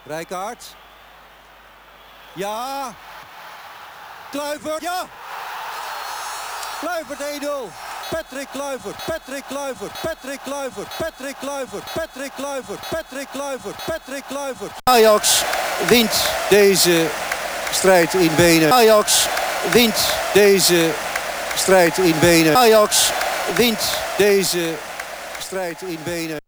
Rijkaard. Ja. Kluivert. Ja. Kluivert 1-0. Patrick Kluivert. Patrick Kluivert. Patrick Kluivert. Patrick Kluivert. Patrick Kluivert. Patrick Kluivert. Patrick Kluivert. Ajax wint deze strijd in Wenen. Ajax wint deze strijd in Wenen. Ajax wint deze strijd in Wenen.